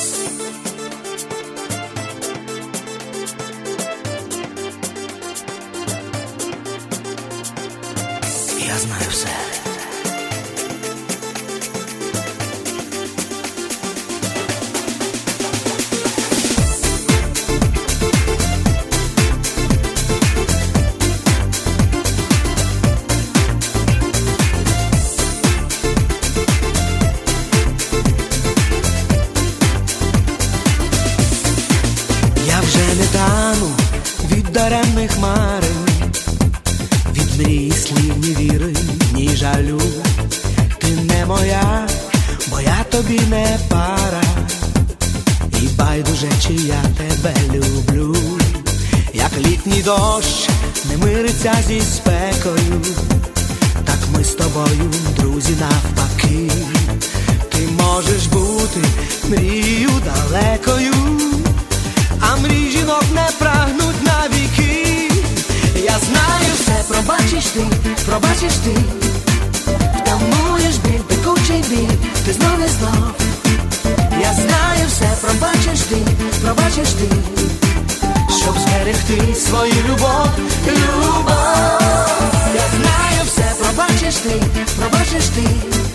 Я знаю все. Я вже не тану від даремних марень, від мрій, слів, ні віри, ні жалю. Ти не моя, бо я тобі не пара, і байдуже, чи я тебе люблю. Як літній дощ не мириться зі спекою, так ми з тобою, друзі, навпаки. Ти можеш бути мрією далекою, а мрій жінок не прагнуть навіки. Я знаю все, пробачиш ти, втамуєш біль, пекучий біль, ти знов і знов. Я знаю все, пробачиш ти, щоб зберегти свою любов. Я знаю все, пробачиш ти,